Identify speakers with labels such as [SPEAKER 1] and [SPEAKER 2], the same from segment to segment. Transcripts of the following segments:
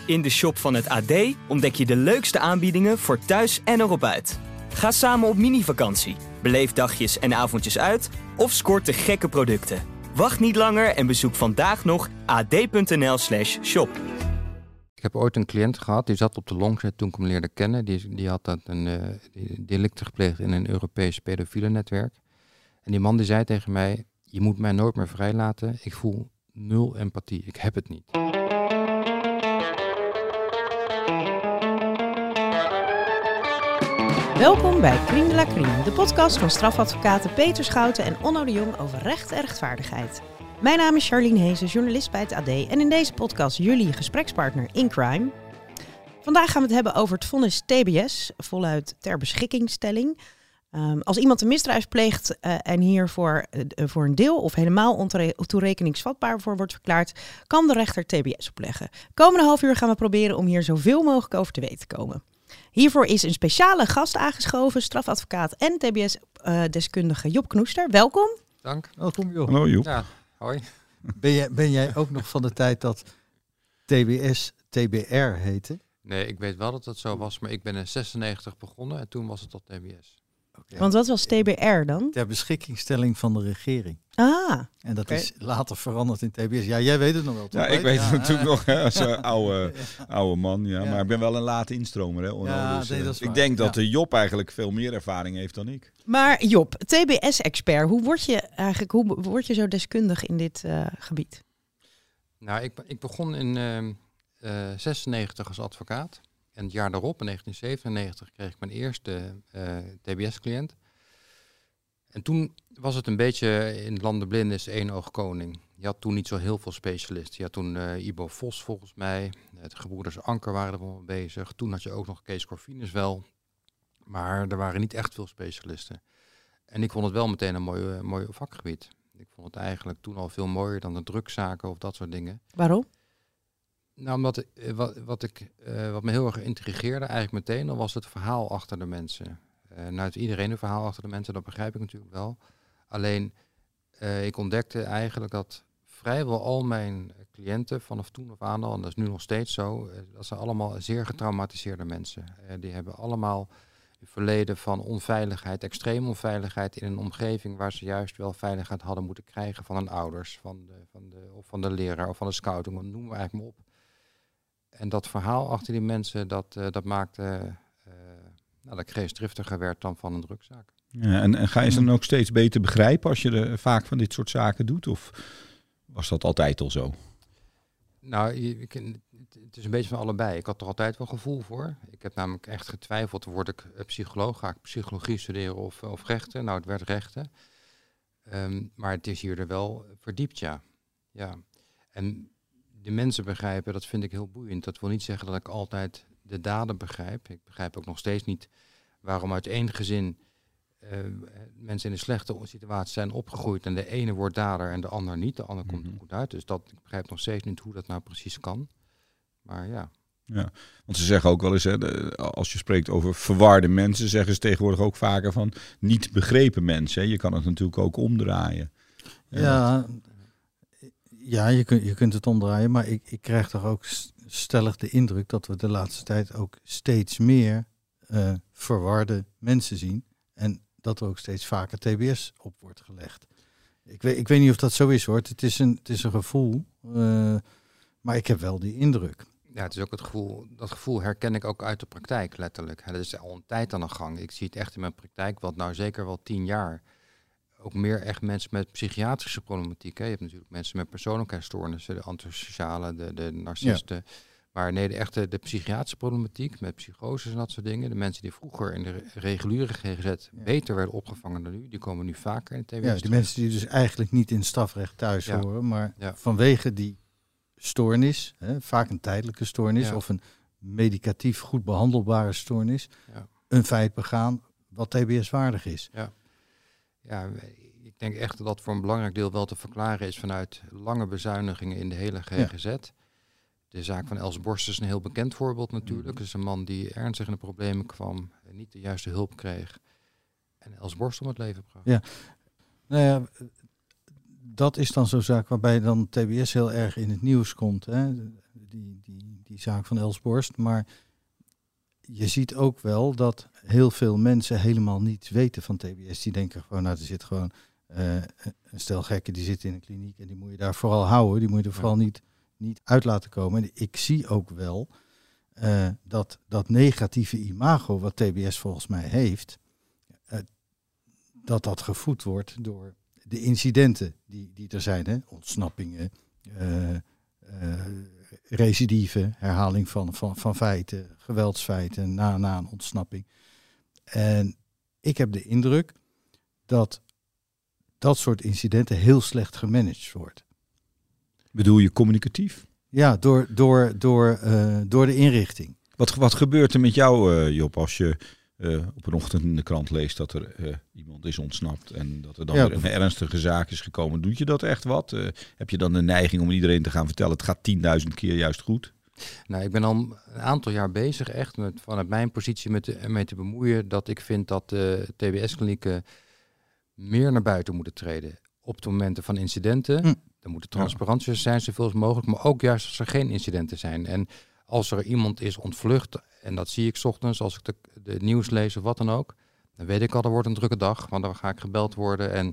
[SPEAKER 1] In de shop van het AD ontdek je de leukste aanbiedingen voor thuis en erop uit. Ga samen op mini-vakantie, beleef dagjes en avondjes uit of scoort de gekke producten. Wacht niet langer en bezoek vandaag nog ad.nl/shop.
[SPEAKER 2] Ik heb ooit een cliënt gehad, die zat op de Longset toen ik hem leerde kennen. Die had een delicten gepleegd in een Europees pedofiele netwerk. En die man die zei tegen mij, je moet mij nooit meer vrijlaten. Ik voel 0 empathie, ik heb het niet.
[SPEAKER 3] Welkom bij Crime de la Crime, de podcast van strafadvocaten Peter Schouten en Onno de Jong over recht en rechtvaardigheid. Mijn naam is Charlene Hezen, journalist bij het AD en in deze podcast jullie gesprekspartner in crime. Vandaag gaan we het hebben over het vonnis TBS, voluit ter beschikkingstelling. Als iemand een misdrijf pleegt en hiervoor voor een deel of helemaal ontoerekeningsvatbaar voor wordt verklaard, kan de rechter TBS opleggen. Komende half uur gaan we proberen om hier zoveel mogelijk over te weten te komen. Hiervoor is een speciale gast aangeschoven, strafadvocaat en TBS-deskundige Job Knoester. Welkom.
[SPEAKER 2] Dank.
[SPEAKER 4] Welkom Job.
[SPEAKER 5] Hallo Job.
[SPEAKER 2] Ja, hoi.
[SPEAKER 4] Ben jij ook nog van de tijd dat TBS TBR heette?
[SPEAKER 2] Nee, ik weet wel dat het zo was, maar ik ben in 96 begonnen en toen was het tot TBS.
[SPEAKER 4] Okay.
[SPEAKER 3] Want wat was TBR dan?
[SPEAKER 4] Ter beschikkingstelling van de regering.
[SPEAKER 3] Ah.
[SPEAKER 4] En dat is later veranderd in TBS. Ja, jij weet het nog wel, toch?
[SPEAKER 5] Ja, ik weet het natuurlijk nog hè, als oude man. Ja. Maar ik ben wel een late instromer. Hè,
[SPEAKER 4] Ja,
[SPEAKER 5] dus,
[SPEAKER 4] nee, dat is
[SPEAKER 5] ik
[SPEAKER 4] waar.
[SPEAKER 5] denk dat Job eigenlijk veel meer ervaring heeft dan ik.
[SPEAKER 3] Maar Job, TBS-expert, hoe word je zo deskundig in dit gebied?
[SPEAKER 2] Nou, ik begon in 96 als advocaat. En het jaar daarop, in 1997, kreeg ik mijn eerste TBS-cliënt. En toen was het een beetje in landen blind is één oog koning. Je had toen niet zo heel veel specialisten. Je had toen Ibo Vos volgens mij. De gebroeders Anker waren er wel mee bezig. Toen had je ook nog Kees Corvinus wel. Maar er waren niet echt veel specialisten. En ik vond het wel meteen een mooi vakgebied. Ik vond het eigenlijk toen al veel mooier dan de drugszaken of dat soort dingen.
[SPEAKER 3] Waarom?
[SPEAKER 2] Nou, omdat wat me heel erg intrigeerde eigenlijk meteen, dan was het verhaal achter de mensen. Nou, heeft iedereen een verhaal achter de mensen, dat begrijp ik natuurlijk wel. Alleen, ik ontdekte eigenlijk dat vrijwel al mijn cliënten vanaf toen af aan al, en dat is nu nog steeds zo, dat zijn allemaal zeer getraumatiseerde mensen. Die hebben allemaal een verleden van onveiligheid, extreme onveiligheid in een omgeving waar ze juist wel veiligheid hadden moeten krijgen van hun ouders, van de leraar of van de scouting, wat noemen we eigenlijk maar op. En dat verhaal achter die mensen, dat maakte dat ik geestdriftiger werd dan van een drugzaak.
[SPEAKER 5] Ja, en ga je ze dan ook steeds beter begrijpen als je vaak van dit soort zaken doet? Of was dat altijd al zo?
[SPEAKER 2] Nou, het is een beetje van allebei. Ik had er altijd wel gevoel voor. Ik heb namelijk echt getwijfeld, word ik psycholoog? Ga ik psychologie studeren of rechten? Nou, het werd rechten. Maar het is hier er wel verdiept, ja. En de mensen begrijpen, dat vind ik heel boeiend. Dat wil niet zeggen dat ik altijd de daden begrijp. Ik begrijp ook nog steeds niet waarom uit één gezin mensen in een slechte situatie zijn opgegroeid en de ene wordt dader en de ander niet. De ander komt er goed uit. Dus ik begrijp nog steeds niet hoe dat nou precies kan. Maar ja.
[SPEAKER 5] Ja, want ze zeggen ook wel eens, hè, als je spreekt over verwarde mensen, zeggen ze tegenwoordig ook vaker van niet begrepen mensen. Hè. Je kan het natuurlijk ook omdraaien.
[SPEAKER 4] Ja, je kunt het omdraaien, maar ik krijg toch ook stellig de indruk dat we de laatste tijd ook steeds meer verwarde mensen zien. En dat er ook steeds vaker TBS op wordt gelegd. Ik weet niet of dat zo is hoor. Het is een gevoel, maar ik heb wel die indruk.
[SPEAKER 2] Ja, het is ook het gevoel, dat gevoel herken ik ook uit de praktijk letterlijk. Dat is al een tijd aan de gang. Ik zie het echt in mijn praktijk, wat nou zeker wel 10 jaar. Ook meer echt mensen met psychiatrische problematiek. Hè. Je hebt natuurlijk mensen met persoonlijkheidsstoornissen, de antisociale, de narcisten. Ja. Maar nee, de psychiatrische problematiek met psychoses en dat soort dingen. De mensen die vroeger in de reguliere GGZ beter werden opgevangen dan nu, die komen nu vaker in het TBS.
[SPEAKER 4] Ja, die mensen die dus eigenlijk niet in het strafrecht thuis horen, maar vanwege die stoornis, vaak een tijdelijke stoornis of een medicatief goed behandelbare stoornis, een feit begaan wat TBS waardig is.
[SPEAKER 2] Ja, ik denk echt dat dat voor een belangrijk deel wel te verklaren is vanuit lange bezuinigingen in de hele GGZ. Ja. De zaak van Els Borst is een heel bekend voorbeeld natuurlijk. Dus een man die ernstig in de problemen kwam en niet de juiste hulp kreeg. En Els Borst om het leven bracht.
[SPEAKER 4] Ja, nou ja, dat is dan zo'n zaak waarbij dan TBS heel erg in het nieuws komt. Hè? Die die zaak van Els Borst. Maar je ziet ook wel dat heel veel mensen helemaal niets weten van TBS. Die denken gewoon, er zit gewoon een stel gekken die zitten in een kliniek en die moet je daar vooral houden. Die moet je er vooral niet uit laten komen. En ik zie ook wel dat negatieve imago wat TBS volgens mij heeft, dat gevoed wordt door de incidenten die er zijn. Hè? Ontsnappingen, recidive, herhaling van feiten, geweldsfeiten na een ontsnapping. En ik heb de indruk dat soort incidenten heel slecht gemanaged wordt.
[SPEAKER 5] Bedoel je communicatief?
[SPEAKER 4] Ja, door de inrichting.
[SPEAKER 5] Wat gebeurt er met jou, Job, als je op een ochtend in de krant leest dat er iemand is ontsnapt en dat er dan weer een ernstige zaak is gekomen? Doet je dat echt wat? Heb je dan de neiging om iedereen te gaan vertellen, het gaat 10.000 keer juist goed?
[SPEAKER 2] Nou, ik ben al een aantal jaar bezig echt vanuit mijn positie mee te bemoeien dat ik vind dat de TBS-klinieken meer naar buiten moeten treden op de momenten van incidenten. Er moeten transparanties zijn zoveel als mogelijk, maar ook juist als er geen incidenten zijn. En als er iemand is ontvlucht, en dat zie ik 's ochtends als ik de nieuws lees of wat dan ook, dan weet ik al, er wordt een drukke dag, want dan ga ik gebeld worden en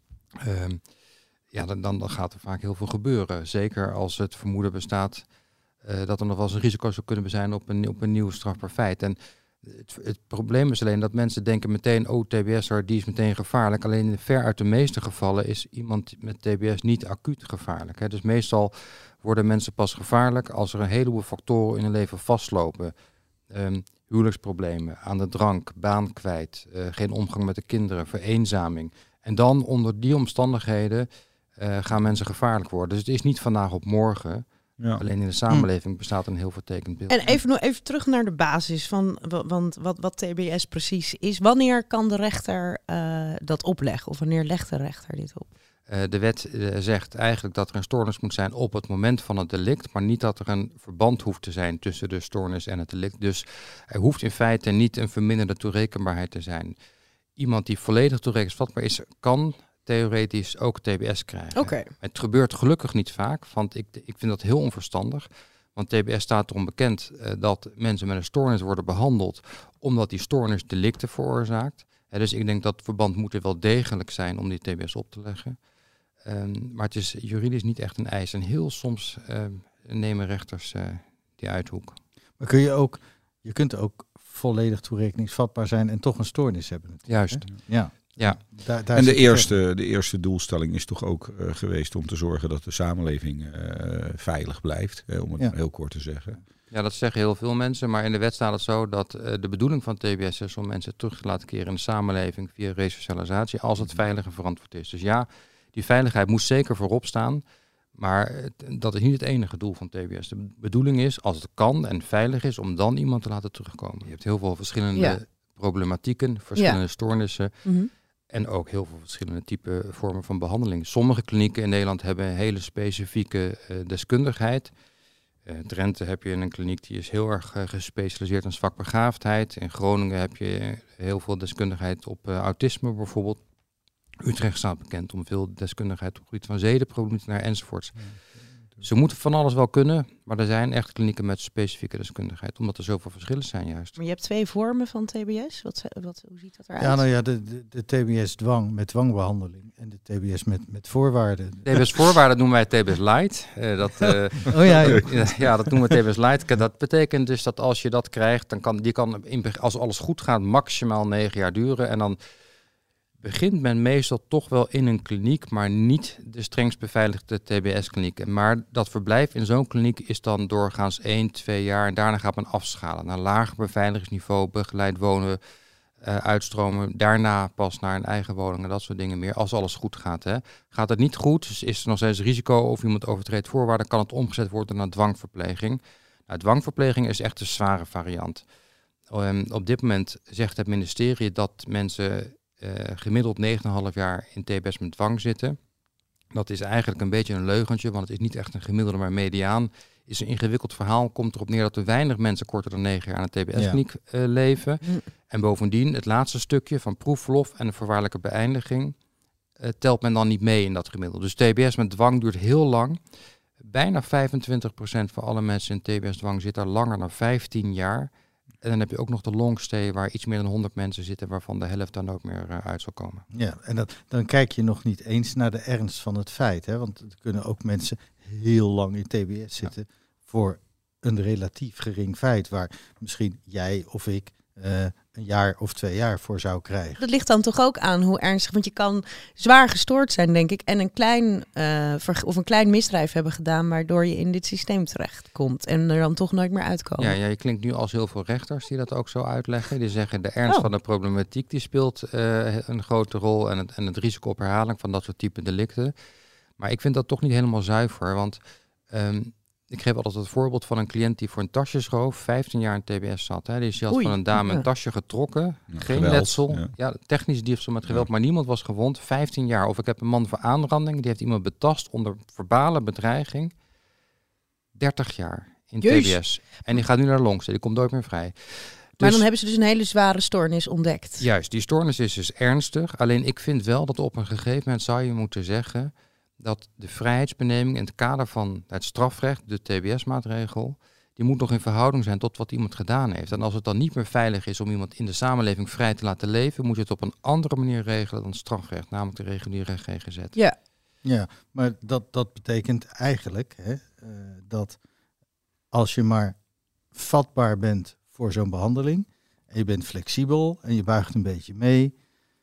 [SPEAKER 2] dan gaat er vaak heel veel gebeuren. Zeker als het vermoeden bestaat dat er nog wel eens een risico zou kunnen zijn op een nieuw strafbaar feit. En het probleem is alleen dat mensen denken meteen, TBS'er, die is meteen gevaarlijk. Alleen ver uit de meeste gevallen is iemand met TBS niet acuut gevaarlijk. Hè. Dus meestal worden mensen pas gevaarlijk als er een heleboel factoren in hun leven vastlopen. Huwelijksproblemen, aan de drank, baan kwijt, geen omgang met de kinderen, vereenzaming. En dan onder die omstandigheden gaan mensen gevaarlijk worden. Dus het is niet vandaag op morgen. Ja. Alleen in de samenleving bestaat een heel vertekend beeld.
[SPEAKER 3] En even terug naar de basis van wat TBS precies is. Wanneer kan de rechter dat opleggen? Of wanneer legt de rechter dit op?
[SPEAKER 2] De wet zegt eigenlijk dat er een stoornis moet zijn op het moment van het delict, maar niet dat er een verband hoeft te zijn tussen de stoornis en het delict. Dus er hoeft in feite niet een verminderde toerekenbaarheid te zijn. Iemand die volledig toerekeningsvatbaar is, kan theoretisch ook TBS krijgen.
[SPEAKER 3] Okay.
[SPEAKER 2] Het gebeurt gelukkig niet vaak, want ik vind dat heel onverstandig. Want TBS staat erom bekend dat mensen met een stoornis worden behandeld omdat die stoornis delicten veroorzaakt. Dus ik denk dat het verband moet er wel degelijk zijn om die TBS op te leggen. Maar het is juridisch niet echt een eis. En heel soms nemen rechters die uithoek.
[SPEAKER 4] Maar je kunt ook volledig toerekeningsvatbaar zijn en toch een stoornis hebben.
[SPEAKER 2] Juist.
[SPEAKER 4] Hè? Ja.
[SPEAKER 5] Daar en de eerste doelstelling is toch ook geweest om te zorgen dat de samenleving veilig blijft. Om het heel kort te zeggen.
[SPEAKER 2] Ja, dat zeggen heel veel mensen. Maar in de wet staat het zo dat de bedoeling van TBS is om mensen terug te laten keren in de samenleving via resocialisatie als het veilig en verantwoord is. Dus ja, die veiligheid moet zeker voorop staan. Maar dat is niet het enige doel van TBS. De bedoeling is, als het kan en veilig is, om dan iemand te laten terugkomen. Je hebt heel veel verschillende problematieken, verschillende stoornissen. Mm-hmm. En ook heel veel verschillende type vormen van behandeling. Sommige klinieken in Nederland hebben een hele specifieke deskundigheid. In Drenthe heb je een kliniek die is heel erg gespecialiseerd in zwakbegaafdheid. In Groningen heb je heel veel deskundigheid op autisme bijvoorbeeld. Utrecht staat bekend om veel deskundigheid op het gebied van zedenproblematiek enzovoorts. Ze moeten van alles wel kunnen, maar er zijn echt klinieken met specifieke deskundigheid, omdat er zoveel verschillen zijn juist.
[SPEAKER 3] Maar je hebt 2 vormen van TBS. Hoe ziet dat eruit?
[SPEAKER 4] Ja, nou ja, de TBS-dwang met dwangbehandeling en de TBS met voorwaarden.
[SPEAKER 2] TBS-voorwaarden noemen wij TBS Light. Dat noemen we TBS Light. Dat betekent dus dat als je dat krijgt, dan kan als alles goed gaat, maximaal 9 jaar duren. En dan begint men meestal toch wel in een kliniek, maar niet de strengst beveiligde TBS-kliniek. Maar dat verblijf in zo'n kliniek is dan doorgaans 1-2 jaar en daarna gaat men afschalen naar lager beveiligingsniveau, begeleid wonen, uitstromen. Daarna pas naar een eigen woning en dat soort dingen meer, als alles goed gaat. Hè. Gaat het niet goed, dus is er nog steeds risico of iemand overtreedt voorwaarden, kan het omgezet worden naar dwangverpleging. Nou, dwangverpleging is echt een zware variant. Op dit moment zegt het ministerie dat mensen gemiddeld 9,5 jaar in TBS met dwang zitten. Dat is eigenlijk een beetje een leugentje, want het is niet echt een gemiddelde, maar mediaan. Is een ingewikkeld verhaal, komt erop neer dat er weinig mensen korter dan 9 jaar in de TBS-kliniek leven. En bovendien, het laatste stukje van proefverlof en de voorwaardelijke beëindiging telt men dan niet mee in dat gemiddelde. Dus TBS met dwang duurt heel lang. Bijna 25% van alle mensen in TBS-dwang zit daar langer dan 15 jaar. En dan heb je ook nog de longstay waar iets meer dan 100 mensen zitten, waarvan de helft dan ook meer uit zal komen.
[SPEAKER 4] Ja, en dan kijk je nog niet eens naar de ernst van het feit. Hè? Want er kunnen ook mensen heel lang in TBS zitten voor een relatief gering feit, waar misschien jij of ik een jaar of 2 jaar voor zou krijgen.
[SPEAKER 3] Dat ligt dan toch ook aan hoe ernstig, want je kan zwaar gestoord zijn, denk ik, en een klein misdrijf hebben gedaan, waardoor je in dit systeem terechtkomt en er dan toch nooit meer uitkomen.
[SPEAKER 2] Ja, je klinkt nu als heel veel rechters die dat ook zo uitleggen. Die zeggen de ernst van de problematiek die speelt een grote rol en het risico op herhaling van dat soort type delicten. Maar ik vind dat toch niet helemaal zuiver, want ik geef altijd het voorbeeld van een cliënt die voor een tasjeschoof 15 jaar in TBS zat. Hè. Die is zelfs van een dame een tasje getrokken. Geen
[SPEAKER 5] geweld,
[SPEAKER 2] letsel. Ja, technisch diefstal met geweld, maar niemand was gewond. 15 jaar. Of ik heb een man voor aanranding. Die heeft iemand betast onder verbale bedreiging. 30 jaar in TBS. En die gaat nu naar Longs. Die komt nooit meer vrij.
[SPEAKER 3] Maar dan hebben ze dus een hele zware stoornis ontdekt.
[SPEAKER 2] Juist, die stoornis is dus ernstig. Alleen ik vind wel dat op een gegeven moment zou je moeten zeggen dat de vrijheidsbeneming in het kader van het strafrecht, de TBS-maatregel, die moet nog in verhouding zijn tot wat iemand gedaan heeft. En als het dan niet meer veilig is om iemand in de samenleving vrij te laten leven, moet je het op een andere manier regelen dan strafrecht, namelijk de reguliere GGZ.
[SPEAKER 4] Ja, maar dat betekent eigenlijk dat als je maar vatbaar bent voor zo'n behandeling en je bent flexibel en je buigt een beetje mee,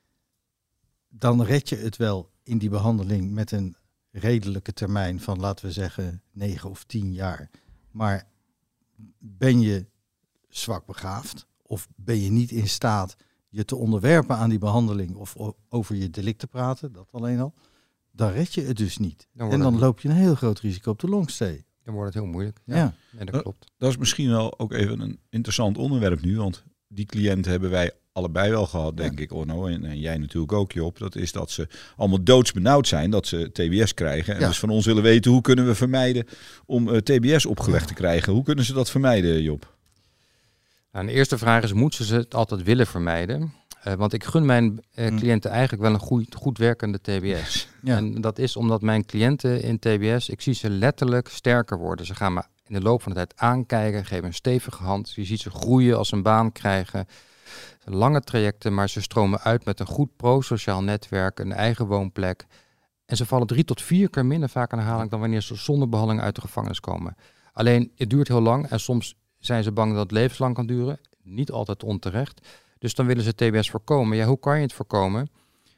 [SPEAKER 4] dan red je het wel in die behandeling met een redelijke termijn van, laten we zeggen, 9 of 10 jaar. Maar ben je zwak begaafd of ben je niet in staat je te onderwerpen aan die behandeling of over je delict te praten, dat alleen al, dan red je het dus niet. En dan loop je een heel groot risico op de longstay.
[SPEAKER 2] Dan wordt het heel moeilijk.
[SPEAKER 4] Ja.
[SPEAKER 2] En dat klopt.
[SPEAKER 5] Dat is misschien wel ook even een interessant onderwerp nu, want die cliënten hebben wij allebei wel gehad, denk ik, Onno. En jij natuurlijk ook, Job. Dat is dat ze allemaal doodsbenauwd zijn dat ze TBS krijgen. En dus van ons willen weten, hoe kunnen we vermijden om TBS opgelegd te krijgen? Hoe kunnen ze dat vermijden, Job?
[SPEAKER 2] Nou, de eerste vraag is, moeten ze het altijd willen vermijden? Want ik gun mijn cliënten eigenlijk wel een goed werkende TBS. Ja. En dat is omdat mijn cliënten in TBS, ik zie ze letterlijk sterker worden. Ze gaan me in de loop van de tijd aankijken, geven een stevige hand. Je ziet ze groeien als ze een baan krijgen. Lange trajecten, maar ze stromen uit met een goed prosociaal netwerk, een eigen woonplek. En ze vallen 3 tot 4 keer minder vaak aan herhaling dan wanneer ze zonder behandeling uit de gevangenis komen. Alleen, het duurt heel lang en soms zijn ze bang dat het levenslang kan duren. Niet altijd onterecht. Dus dan willen ze TBS voorkomen. Ja, hoe kan je het voorkomen?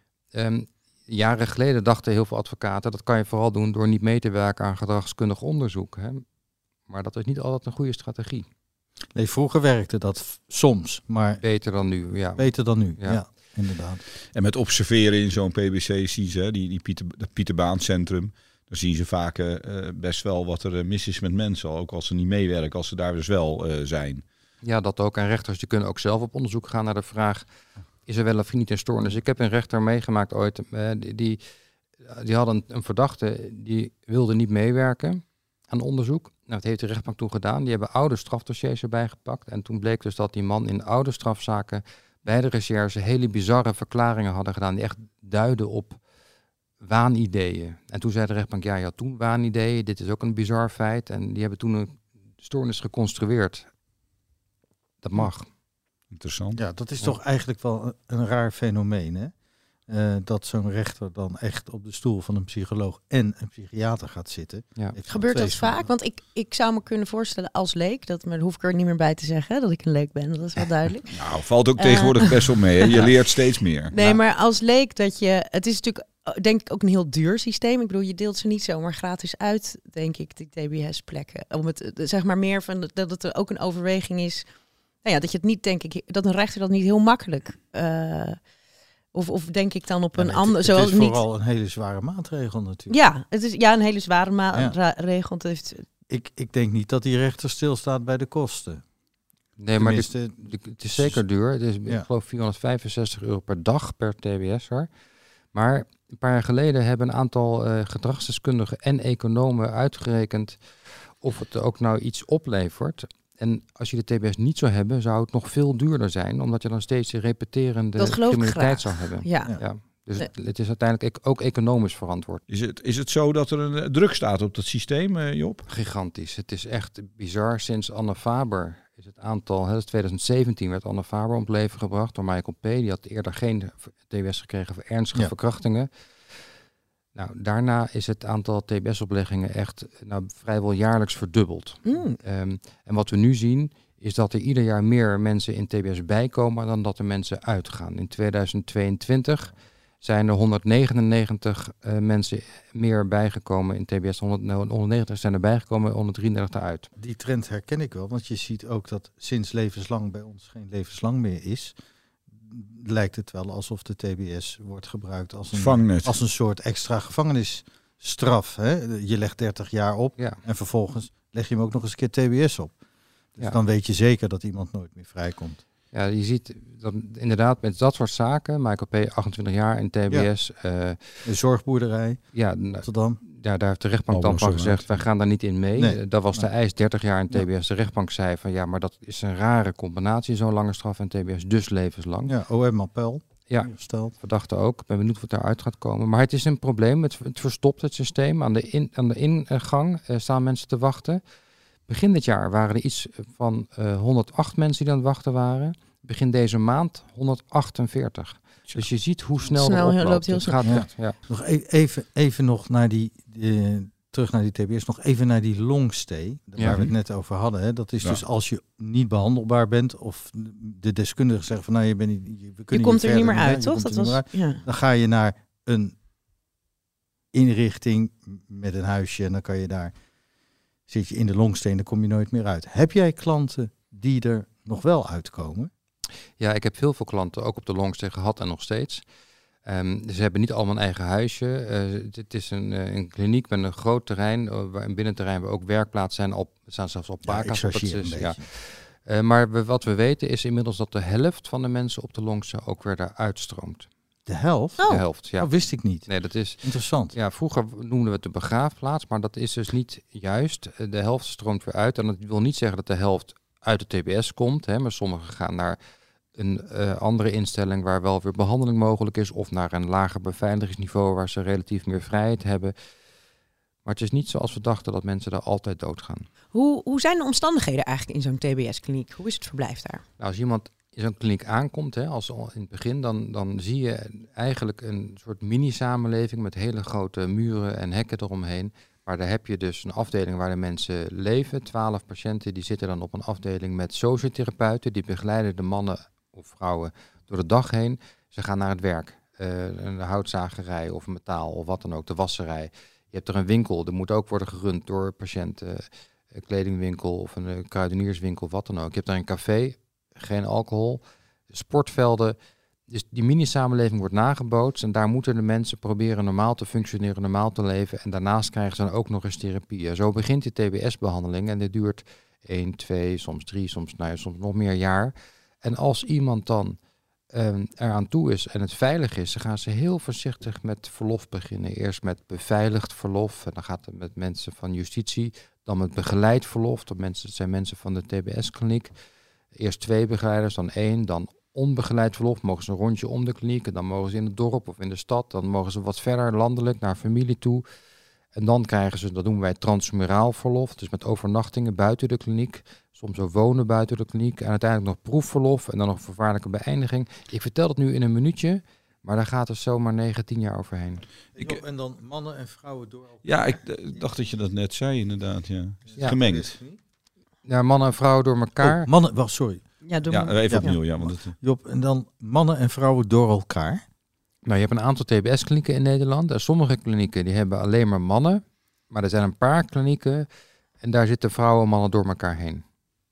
[SPEAKER 2] Jaren geleden dachten heel veel advocaten, dat kan je vooral doen door niet mee te werken aan gedragskundig onderzoek. Hè? Maar dat is niet altijd een goede strategie.
[SPEAKER 4] Nee, vroeger werkte dat soms, maar
[SPEAKER 2] beter dan nu. Ja.
[SPEAKER 4] Beter dan nu, ja, inderdaad.
[SPEAKER 5] En met observeren in zo'n PBC zien ze, dat Pieterbaancentrum, dan zien ze vaak best wel wat er mis is met mensen, ook als ze niet meewerken, als ze daar dus wel zijn. Ja, dat ook. En rechters die kunnen ook zelf op onderzoek gaan naar de vraag, is er wel of niet een stoornis? Ik heb een rechter meegemaakt ooit, die hadden een verdachte, die wilde niet meewerken aan onderzoek. Nou, dat heeft de rechtbank toen gedaan. Die hebben oude strafdossiers erbij gepakt. En toen bleek dus dat die man in oude strafzaken bij de recherche hele bizarre verklaringen hadden gedaan die echt duiden op waanideeën. En toen zei de rechtbank, ja, je had toen waanideeën. Dit is ook een bizar feit. En die hebben toen een stoornis geconstrueerd. Dat mag. Interessant.
[SPEAKER 4] Ja, dat is toch eigenlijk wel een raar fenomeen, hè? Dat zo'n rechter dan echt op de stoel van een psycholoog en een psychiater gaat zitten.
[SPEAKER 2] Ja.
[SPEAKER 3] Gebeurt dat vaak? Want ik zou me kunnen voorstellen als leek, maar daar hoef ik er niet meer bij te zeggen, dat ik een leek ben, dat is wel duidelijk.
[SPEAKER 5] Nou, valt ook tegenwoordig best wel mee. Hè? Je leert steeds meer.
[SPEAKER 3] Nee, maar als leek het is natuurlijk denk ik ook een heel duur systeem. Ik bedoel, je deelt ze niet zomaar gratis uit, denk ik, die TBS-plekken. Om het, zeg maar meer van dat het ook een overweging is. Nou ja, dat je het niet, denk ik, dat een rechter dat niet heel makkelijk. Of denk ik dan op een ander.
[SPEAKER 4] Het is vooral een hele zware maatregel natuurlijk.
[SPEAKER 3] Ja, het is een hele zware maatregel.
[SPEAKER 4] Ik denk niet dat die rechter stilstaat bij de kosten.
[SPEAKER 2] Nee, maar het is zeker duur. Het is, ik geloof, €465 per dag per TBS'er. Maar een paar jaar geleden hebben een aantal gedragsdeskundigen en economen uitgerekend of het ook nou iets oplevert. En als je de TBS niet zou hebben, zou het nog veel duurder zijn, omdat je dan steeds repeterende criminaliteit zou hebben.
[SPEAKER 3] Ja.
[SPEAKER 2] Dus het is uiteindelijk ook economisch verantwoord.
[SPEAKER 5] Is het zo dat er een druk staat op dat systeem, Job?
[SPEAKER 2] Gigantisch. Het is echt bizar. Sinds Anne Faber is het aantal... Dus 2017 werd Anne Faber om het leven gebracht door Michael P. Die had eerder geen TBS gekregen voor ernstige verkrachtingen. Nou, daarna is het aantal TBS-opleggingen echt vrijwel jaarlijks verdubbeld. En wat we nu zien is dat er ieder jaar meer mensen in TBS bijkomen dan dat er mensen uitgaan. In 2022 zijn er 199 mensen meer bijgekomen in TBS. 190 zijn er bijgekomen, 133 eruit.
[SPEAKER 4] Die trend herken ik wel, want je ziet ook dat sinds levenslang bij ons geen levenslang meer is. Lijkt het wel alsof de TBS wordt gebruikt als een soort extra gevangenisstraf. Hè? Je legt 30 jaar op en vervolgens leg je hem ook nog eens een keer TBS op. Dus dan weet je zeker dat iemand nooit meer vrijkomt.
[SPEAKER 2] Ja, je ziet dat inderdaad met dat soort zaken, Michael P. 28 jaar in TBS.
[SPEAKER 4] De zorgboerderij, Rotterdam.
[SPEAKER 2] Ja, daar heeft de rechtbank dan van gezegd, wij gaan daar niet in mee. Nee. Dat was de eis, 30 jaar in TBS. De rechtbank zei van maar dat is een rare combinatie, zo'n lange straf in TBS, dus levenslang.
[SPEAKER 4] Ja, OM appel.
[SPEAKER 2] Ja, verdachte ook. Ik ben benieuwd wat daaruit gaat komen. Maar het is een probleem, het verstopt het systeem. Aan de ingang staan mensen te wachten. Begin dit jaar waren er iets van 108 mensen die aan het wachten waren. Begin deze maand 148. Dus je ziet hoe snel het
[SPEAKER 3] loopt. Heel snel.
[SPEAKER 4] Nog even nog naar terug naar die TBS. Nog even naar die longstay, waar we het net over hadden. Hè. Dat is dus als je niet behandelbaar bent of de deskundige zegt van we kunnen
[SPEAKER 3] je komt er niet meer uit, toch?
[SPEAKER 4] Dan ga je naar een inrichting met een huisje en dan kan je daar... Zit je in de longstay en dan kom je nooit meer uit. Heb jij klanten die er nog wel uitkomen?
[SPEAKER 2] Ja, ik heb heel veel klanten ook op de longstay gehad en nog steeds. Ze hebben niet allemaal een eigen huisje. Het is een kliniek met een groot terrein. Een binnenterrein waar ook werkplaatsen zijn. We staan zelfs op paka's. Maar wat we weten is inmiddels dat de helft van de mensen op de longstay ook weer daar uitstroomt.
[SPEAKER 4] De helft?
[SPEAKER 2] De helft, ja.
[SPEAKER 4] Dat wist ik niet.
[SPEAKER 2] Nee, dat is
[SPEAKER 4] interessant.
[SPEAKER 2] Ja, vroeger noemden we het de begraafplaats, maar dat is dus niet juist. De helft stroomt weer uit. En dat wil niet zeggen dat de helft uit de TBS komt. Hè, maar sommigen gaan naar een andere instelling waar wel weer behandeling mogelijk is. Of naar een lager beveiligingsniveau waar ze relatief meer vrijheid hebben. Maar het is niet zoals we dachten dat mensen daar altijd doodgaan.
[SPEAKER 3] Hoe zijn de omstandigheden eigenlijk in zo'n TBS-kliniek? Hoe is het verblijf daar?
[SPEAKER 2] Nou, als iemand in zo'n kliniek aankomt, als al in het begin, dan zie je eigenlijk een soort mini-samenleving met hele grote muren en hekken eromheen. Maar daar heb je dus een afdeling waar de mensen leven. 12 patiënten die zitten dan op een afdeling met sociotherapeuten. Die begeleiden de mannen of vrouwen door de dag heen. Ze gaan naar het werk. Een houtzagerij of metaal of wat dan ook, de wasserij. Je hebt er een winkel, die moet ook worden gerund door patiënten. Een kledingwinkel of een kruidenierswinkel, wat dan ook. Je hebt daar een café, geen alcohol, sportvelden. Dus die mini-samenleving wordt nagebootst en daar moeten de mensen proberen normaal te functioneren, normaal te leven. En daarnaast krijgen ze dan ook nog eens therapieën. Zo begint die TBS-behandeling en dit duurt 1, 2, soms 3, soms nog meer jaar. En als iemand dan eraan toe is en het veilig is, dan gaan ze heel voorzichtig met verlof beginnen. Eerst met beveiligd verlof en dan gaat het met mensen van justitie, dan met begeleid verlof. Dat zijn mensen van de TBS-kliniek. Eerst 2 begeleiders, dan 1, dan onbegeleid verlof. Mogen ze een rondje om de kliniek en dan mogen ze in het dorp of in de stad. Dan mogen ze wat verder landelijk naar familie toe. En dan krijgen ze, dat noemen wij transmuraal verlof. Dus met overnachtingen buiten de kliniek. Soms ook wonen buiten de kliniek. En uiteindelijk nog proefverlof en dan nog vervaarlijke beëindiging. Ik vertel het nu in een minuutje, maar daar gaat er zomaar 9, 10 jaar overheen.
[SPEAKER 4] En dan mannen en vrouwen door elkaar?
[SPEAKER 5] Ja, ik dacht dat je dat net zei inderdaad. Ja. Gemengd.
[SPEAKER 2] Ja, mannen en vrouwen door elkaar.
[SPEAKER 4] Sorry.
[SPEAKER 5] Even opnieuw. Ja, want
[SPEAKER 4] Job, en dan mannen en vrouwen door elkaar?
[SPEAKER 2] Nou, je hebt een aantal TBS-klinieken in Nederland. En sommige klinieken die hebben alleen maar mannen. Maar er zijn een paar klinieken en daar zitten vrouwen en mannen door elkaar heen.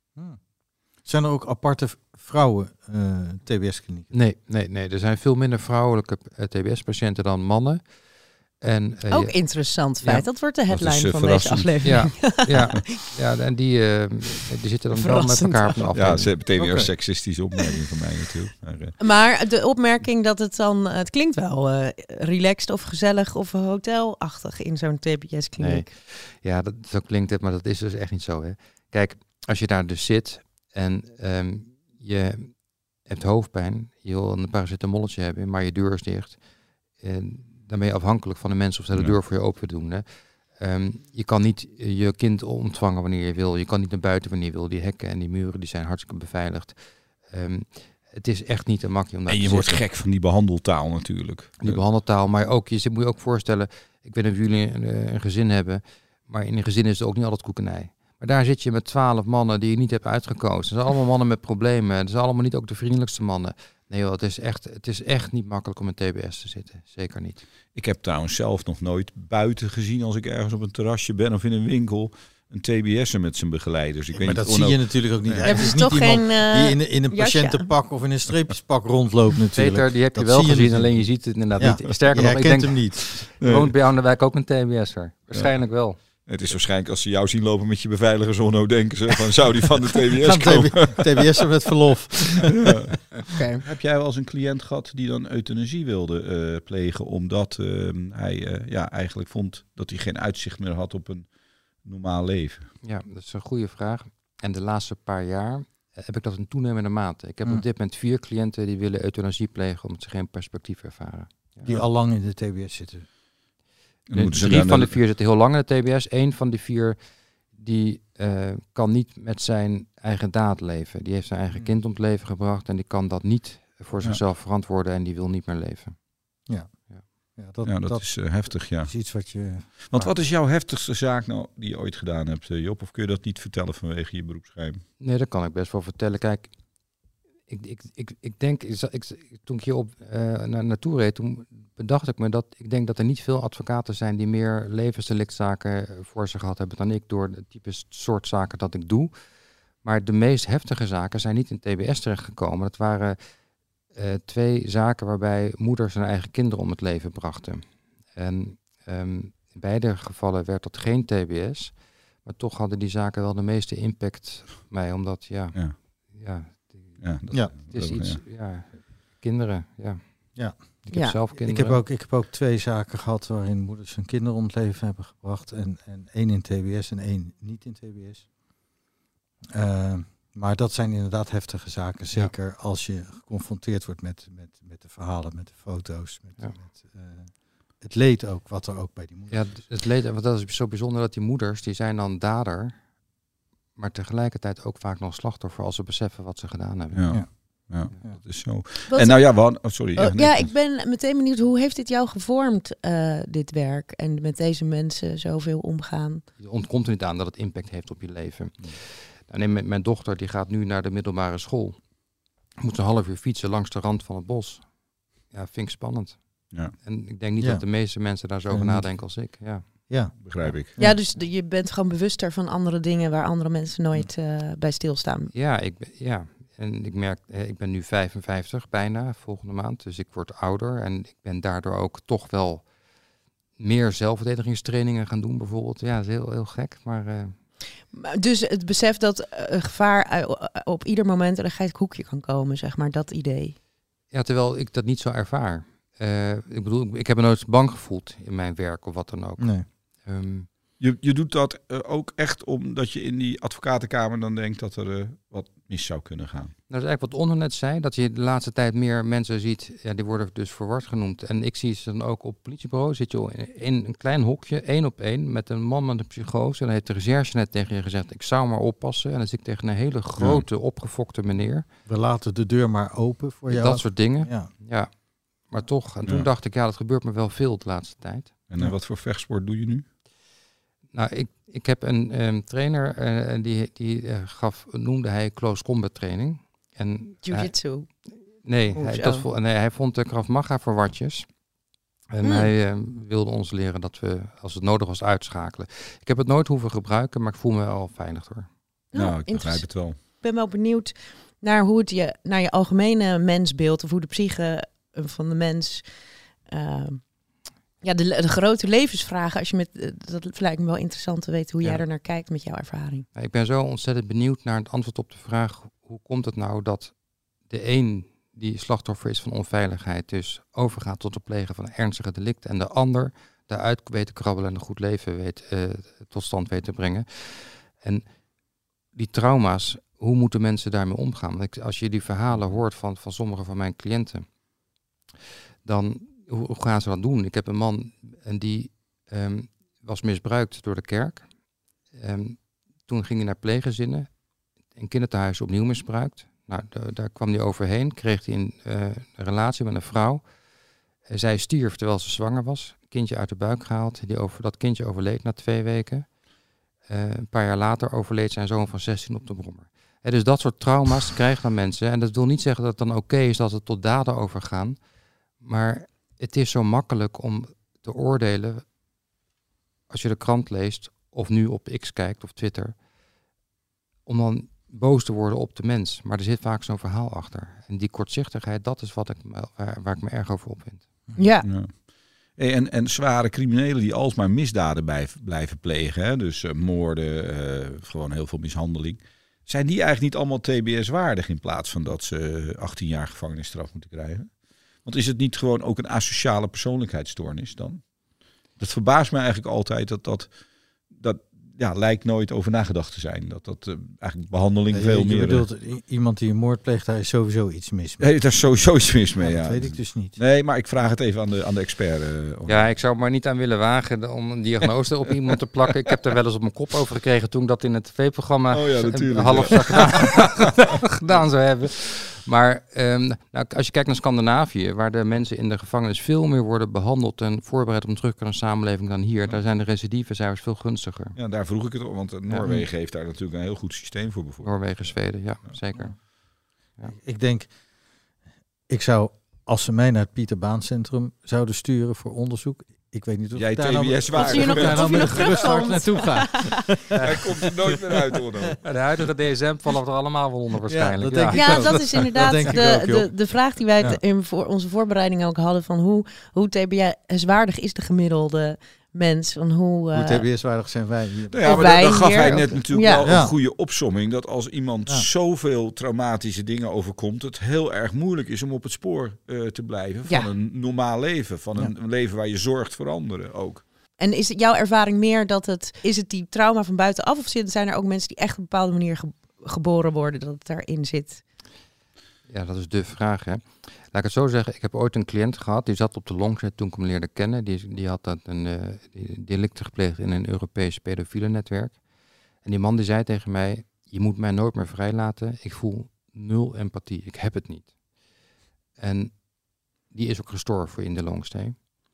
[SPEAKER 4] Zijn er ook aparte vrouwen TBS-klinieken?
[SPEAKER 2] Nee. Er zijn veel minder vrouwelijke TBS-patiënten dan mannen. En,
[SPEAKER 3] ook interessant feit. Dat wordt de headline van deze aflevering.
[SPEAKER 2] Ja, en die zitten dan wel met elkaar op een afdeling.
[SPEAKER 5] Ja, ze hebben meteen weer een seksistische opmerking van mij natuurlijk.
[SPEAKER 3] Maar de opmerking dat het dan... Het klinkt wel relaxed of gezellig of hotelachtig in zo'n TBS-kliniek.
[SPEAKER 2] Nee. Ja, zo klinkt het, maar dat is dus echt niet zo. Hè. Kijk, als je daar dus zit en je hebt hoofdpijn, je wil een paracetamolletje hebben, maar je deur is dicht. dan ben je afhankelijk van de mensen of ze de deur voor je open doen. Hè. Je kan niet je kind ontvangen wanneer je wil. Je kan niet naar buiten wanneer je wil. Die hekken en die muren die zijn hartstikke beveiligd. Het is echt niet een makkie om daar
[SPEAKER 5] En je wordt gek van die behandeltaal natuurlijk.
[SPEAKER 2] Die behandeltaal, maar ook, moet je ook voorstellen, ik weet niet of jullie een gezin hebben, maar in een gezin is het ook niet altijd koekenij. Maar daar zit je met 12 mannen die je niet hebt uitgekozen. Het zijn allemaal mannen met problemen. Het zijn allemaal niet ook de vriendelijkste mannen. Nee joh, het is echt niet makkelijk om in TBS te zitten. Zeker niet.
[SPEAKER 5] Ik heb trouwens zelf nog nooit buiten gezien als ik ergens op een terrasje ben of in een winkel een TBS'er met zijn begeleiders.
[SPEAKER 4] Maar dat zie je natuurlijk ook niet.
[SPEAKER 3] Ja,
[SPEAKER 4] Het is niet iemand die in een patiëntenpak of in een streepjespak rondloopt natuurlijk.
[SPEAKER 2] Peter, die heb je wel gezien, alleen je ziet het inderdaad niet. Sterker nog, ik denk
[SPEAKER 4] hem niet.
[SPEAKER 2] Er woont bij jou in de wijk ook een TBS'er. Waarschijnlijk wel.
[SPEAKER 5] Het is waarschijnlijk als ze jou zien lopen met je beveiliger Onno, denken ze van zou die van de TBS komen?
[SPEAKER 4] TBS'er met verlof.
[SPEAKER 5] Ja. Okay. Heb jij wel eens een cliënt gehad die dan euthanasie wilde plegen omdat hij eigenlijk vond dat hij geen uitzicht meer had op een normaal leven?
[SPEAKER 2] Ja, dat is een goede vraag. En de laatste paar jaar heb ik dat in toenemende mate. Ik heb op dit moment 4 cliënten die willen euthanasie plegen omdat ze geen perspectief ervaren. Ja.
[SPEAKER 4] Die al lang in de TBS zitten.
[SPEAKER 2] 3 van de 4 zitten heel lang in de TBS. 1 van die 4 die kan niet met zijn eigen daad leven. Die heeft zijn eigen kind om het leven gebracht en die kan dat niet voor zichzelf verantwoorden en die wil niet meer leven.
[SPEAKER 5] Dat is heftig, ja.
[SPEAKER 4] Dat is iets wat je...
[SPEAKER 5] Want wat is jouw heftigste zaak nou die je ooit gedaan hebt, Job? Of kun je dat niet vertellen vanwege je beroepsgeheim?
[SPEAKER 2] Nee, dat kan ik best wel vertellen. Kijk, ik denk, toen ik hier naartoe reed, toen bedacht ik me dat ik denk dat er niet veel advocaten zijn die meer levensdelictzaken voor zich gehad hebben dan ik door het type soort zaken dat ik doe. Maar de meest heftige zaken zijn niet in TBS terechtgekomen. Dat waren 2 zaken waarbij moeders hun eigen kinderen om het leven brachten. En in beide gevallen werd dat geen TBS, maar toch hadden die zaken wel de meeste impact op mij, omdat kinderen,
[SPEAKER 4] Ja.
[SPEAKER 2] Ik heb zelf kinderen.
[SPEAKER 4] Ik heb ook 2 zaken gehad waarin moeders hun kinderen om het leven hebben gebracht. En 1 in TBS en 1 niet in TBS. Maar dat zijn inderdaad heftige zaken. Zeker als je geconfronteerd wordt met de verhalen, met de foto's. Met het leed ook, wat er ook bij die moeders is.
[SPEAKER 2] Ja, het leed, want dat is zo bijzonder dat die moeders, die zijn dan dader, maar tegelijkertijd ook vaak nog slachtoffer als ze beseffen wat ze gedaan hebben.
[SPEAKER 5] Ja, dat is zo. En nou ja, sorry.
[SPEAKER 3] Ik ben meteen benieuwd, hoe heeft dit jou gevormd, dit werk? En met deze mensen zoveel omgaan?
[SPEAKER 2] Je ontkomt er niet aan dat het impact heeft op je leven. Nou, mijn dochter die gaat nu naar de middelbare school. Moet een half uur fietsen langs de rand van het bos. Ja, vind ik spannend.
[SPEAKER 5] Ja.
[SPEAKER 2] En ik denk niet dat de meeste mensen daar zo over nadenken als ik.
[SPEAKER 4] Ja,
[SPEAKER 5] begrijp ik.
[SPEAKER 3] Ja, dus je bent gewoon bewuster van andere dingen waar andere mensen nooit bij stilstaan.
[SPEAKER 2] En ik merk, ik ben nu 55 bijna, volgende maand. Dus ik word ouder en ik ben daardoor ook toch wel meer zelfverdedigingstrainingen gaan doen bijvoorbeeld. Ja, dat is heel, heel gek, maar...
[SPEAKER 3] Dus het besef dat gevaar op ieder moment een gek hoekje kan komen, zeg maar, dat idee.
[SPEAKER 2] Ja, terwijl ik dat niet zo ervaar. Ik bedoel, ik heb me nooit bang gevoeld in mijn werk of wat dan ook.
[SPEAKER 4] Nee.
[SPEAKER 5] Je doet dat ook echt omdat je in die advocatenkamer dan denkt dat er wat mis zou kunnen gaan.
[SPEAKER 2] Dat is eigenlijk wat Onno net zei, dat je de laatste tijd meer mensen ziet, die worden dus verward genoemd. En ik zie ze dan ook op politiebureau, zit je in een klein hokje, 1 op 1, met een man met een psychose. En dan heeft de recherche net tegen je gezegd, ik zou maar oppassen. En dan zit ik tegen een hele grote, opgefokte meneer.
[SPEAKER 4] We laten de deur maar open voor jou.
[SPEAKER 2] Dat soort dingen, ja. Maar toch, en toen dacht ik, dat gebeurt me wel veel de laatste tijd.
[SPEAKER 5] En wat voor vechtsport doe je nu?
[SPEAKER 2] Nou, ik heb een trainer, die noemde hij close combat training.
[SPEAKER 3] Jiu-jitsu?
[SPEAKER 2] Hij vond de Krav Maga voor watjes. En hij wilde ons leren dat we, als het nodig was, uitschakelen. Ik heb het nooit hoeven gebruiken, maar ik voel me wel veilig door.
[SPEAKER 5] Nou, ik begrijp het wel.
[SPEAKER 3] Ik ben wel benieuwd naar hoe het naar je algemene mensbeeld, of hoe de psyche van de mens... de grote levensvragen, als je dat lijkt me wel interessant te weten hoe jij er naar kijkt met jouw ervaring.
[SPEAKER 2] Ik ben zo ontzettend benieuwd naar het antwoord op de vraag, hoe komt het nou dat de een die slachtoffer is van onveiligheid dus overgaat tot het plegen van ernstige delicten en de ander daaruit weet te krabbelen en een goed leven tot stand weet te brengen. En die trauma's, hoe moeten mensen daarmee omgaan? Want als je die verhalen hoort van sommige van mijn cliënten, dan hoe gaan ze dat doen? Ik heb een man en die was misbruikt door de kerk. Toen ging hij naar pleeggezinnen. Een kinderthuis opnieuw misbruikt. Nou, daar kwam hij overheen. Kreeg hij een relatie met een vrouw. Zij stierf terwijl ze zwanger was. Kindje uit de buik gehaald. Dat kindje overleed na 2 weken. Een paar jaar later overleed zijn zoon van 16 op de brommer. Dus dat soort trauma's krijgen dan mensen. En dat wil niet zeggen dat het dan oké is dat het tot daden overgaan. Maar het is zo makkelijk om te oordelen als je de krant leest of nu op X kijkt of Twitter, om dan boos te worden op de mens. Maar er zit vaak zo'n verhaal achter. En die kortzichtigheid, dat is waar ik me erg over opvind.
[SPEAKER 3] Ja.
[SPEAKER 5] En zware criminelen die alsmaar misdaden blijven plegen, hè? Dus moorden, gewoon heel veel mishandeling. Zijn die eigenlijk niet allemaal TBS-waardig in plaats van dat ze 18 jaar gevangenisstraf moeten krijgen? Want is het niet gewoon ook een asociale persoonlijkheidsstoornis dan? Dat verbaast me eigenlijk altijd dat lijkt nooit over nagedacht te zijn. Dat eigenlijk behandeling veel meer...
[SPEAKER 4] Je bedoelt, iemand die een moord pleegt, daar is sowieso iets mis mee.
[SPEAKER 5] Nee, daar is sowieso iets mis mee,
[SPEAKER 4] Dat weet ik dus niet.
[SPEAKER 5] Nee, maar ik vraag het even aan de expert.
[SPEAKER 2] Ja, ik zou maar niet aan willen wagen om een diagnose op iemand te plakken. Ik heb er wel eens op mijn kop over gekregen toen ik dat in het tv-programma gedaan zou hebben. Maar als je kijkt naar Scandinavië, waar de mensen in de gevangenis veel meer worden behandeld en voorbereid om terug te naar de samenleving dan hier, daar zijn de recidivecijfers veel gunstiger.
[SPEAKER 5] Ja, daar vroeg ik het op, want Noorwegen heeft daar natuurlijk een heel goed systeem voor bijvoorbeeld.
[SPEAKER 2] Noorwegen, Zweden, ja, zeker. Ja.
[SPEAKER 4] Ik denk, als ze mij naar het Pieter Baan Centrum zouden sturen voor onderzoek, ik weet niet of
[SPEAKER 5] jij
[SPEAKER 4] TBS
[SPEAKER 3] Of je nog terugkomt
[SPEAKER 4] naartoe gaat.
[SPEAKER 5] Hij komt er nooit meer uit, hoor.
[SPEAKER 2] De huidige DSM vallen er allemaal wel onder waarschijnlijk.
[SPEAKER 3] Dat is inderdaad de vraag die wij in onze voorbereiding ook hadden van hoe TBS-waardig is de gemiddelde mens? Van hoe
[SPEAKER 4] TBS-waardig zijn wij hier?
[SPEAKER 5] Nou ja, maar dan gaf hij net natuurlijk wel een goede opsomming dat als iemand zoveel traumatische dingen overkomt, het heel erg moeilijk is om op het spoor te blijven van een normaal leven, van een leven waar je zorgt voor anderen ook.
[SPEAKER 3] En is het jouw ervaring meer is het die trauma van buitenaf, of zijn er ook mensen die echt op een bepaalde manier geboren worden, dat het daarin zit?
[SPEAKER 2] Ja, dat is de vraag, hè. Laat ik het zo zeggen, ik heb ooit een cliënt gehad, die zat op de Longset toen ik hem leerde kennen. Die had een delicten gepleegd in een Europees pedofiele netwerk. En die man die zei tegen mij, je moet mij nooit meer vrijlaten, ik voel 0 empathie, ik heb het niet. En die is ook gestorven in de Longstay.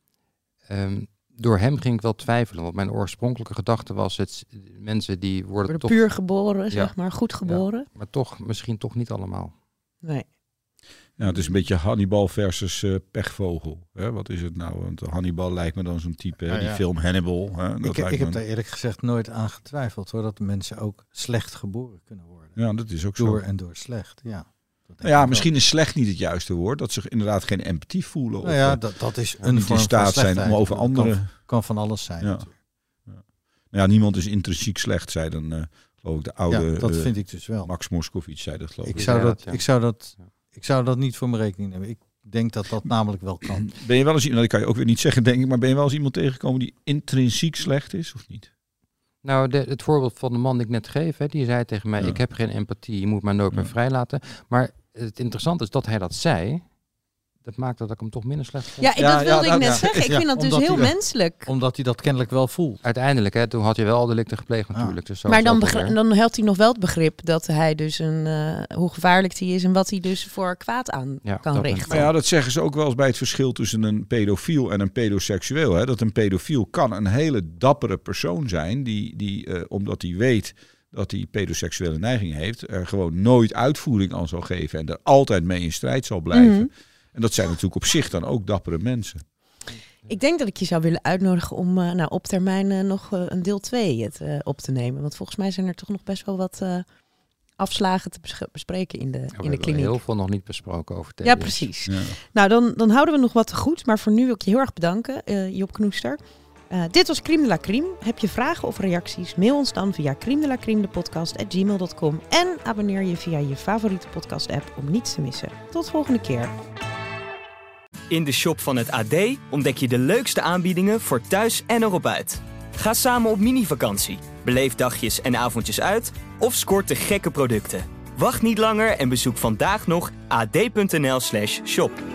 [SPEAKER 2] Door hem ging ik wel twijfelen, want mijn oorspronkelijke gedachte was, mensen die worden toch
[SPEAKER 3] puur geboren, zeg maar, goed geboren.
[SPEAKER 2] Ja, maar misschien toch niet allemaal.
[SPEAKER 3] Nee.
[SPEAKER 5] Ja, het is een beetje Hannibal versus pechvogel. Hè? Wat is het nou? Want Hannibal lijkt me dan zo'n type, die film Hannibal. Hè?
[SPEAKER 4] Ik heb daar eerlijk gezegd nooit aan getwijfeld, hoor, dat mensen ook slecht geboren kunnen worden.
[SPEAKER 5] Ja, dat is ook
[SPEAKER 4] door
[SPEAKER 5] zo.
[SPEAKER 4] en door slecht,
[SPEAKER 5] Misschien is slecht niet het juiste woord. Dat ze inderdaad geen empathie voelen.
[SPEAKER 4] Nou ja, dat is een vorm
[SPEAKER 5] in staat
[SPEAKER 4] van
[SPEAKER 5] zijn om over anderen...
[SPEAKER 4] Kan van alles zijn natuurlijk.
[SPEAKER 5] Nou ja, niemand is intrinsiek slecht, zei dan geloof ik de oude...
[SPEAKER 4] dat vind ik dus wel.
[SPEAKER 5] Max Moscovici zei dat geloof ik.
[SPEAKER 4] Ik zou dat niet voor mijn rekening nemen. Ik denk dat dat namelijk wel kan.
[SPEAKER 5] Ben je wel eens, dat kan je ook weer niet zeggen, denk ik, maar ben je wel eens iemand tegengekomen die intrinsiek slecht is of niet?
[SPEAKER 2] Nou, het voorbeeld van de man die ik net geef, die zei tegen mij, ik heb geen empathie, je moet mij nooit meer vrijlaten. Maar het interessante is dat hij dat zei. Dat maakt dat ik hem toch minder slecht vond.
[SPEAKER 3] Ja, dat wilde ik net zeggen. Ik vind dat dus heel menselijk.
[SPEAKER 4] Omdat hij dat kennelijk wel voelt.
[SPEAKER 2] Uiteindelijk, toen had je wel al delicten gepleegd natuurlijk. Dus
[SPEAKER 3] maar dan helpt hij nog wel het begrip dat hij dus hoe gevaarlijk hij is en wat hij dus voor kwaad aan kan richten.
[SPEAKER 5] Maar ja, dat zeggen ze ook wel eens bij het verschil tussen een pedofiel en een pedoseksueel. Hè? Dat een pedofiel kan een hele dappere persoon zijn die omdat hij weet dat hij pedoseksuele neiging heeft, er gewoon nooit uitvoering aan zal geven en er altijd mee in strijd zal blijven. Mm-hmm. En dat zijn natuurlijk op zich dan ook dappere mensen.
[SPEAKER 3] Ik denk dat ik je zou willen uitnodigen om op termijn nog een deel 2 op te nemen. Want volgens mij zijn er toch nog best wel wat afslagen te bespreken in de kliniek. We hebben
[SPEAKER 2] heel veel nog niet besproken over TBS.
[SPEAKER 3] Ja, precies. Ja. Nou, dan houden we nog wat te goed. Maar voor nu wil ik je heel erg bedanken, Job Knoester. Dit was Crime de la Crime. Heb je vragen of reacties? Mail ons dan via crimedelacrimedepodcast@gmail.com en abonneer je via je favoriete podcast-app om niets te missen. Tot volgende keer.
[SPEAKER 1] In de shop van het AD ontdek je de leukste aanbiedingen voor thuis en erop uit. Ga samen op mini-vakantie, beleef dagjes en avondjes uit of scoort de gekke producten. Wacht niet langer en bezoek vandaag nog ad.nl/shop.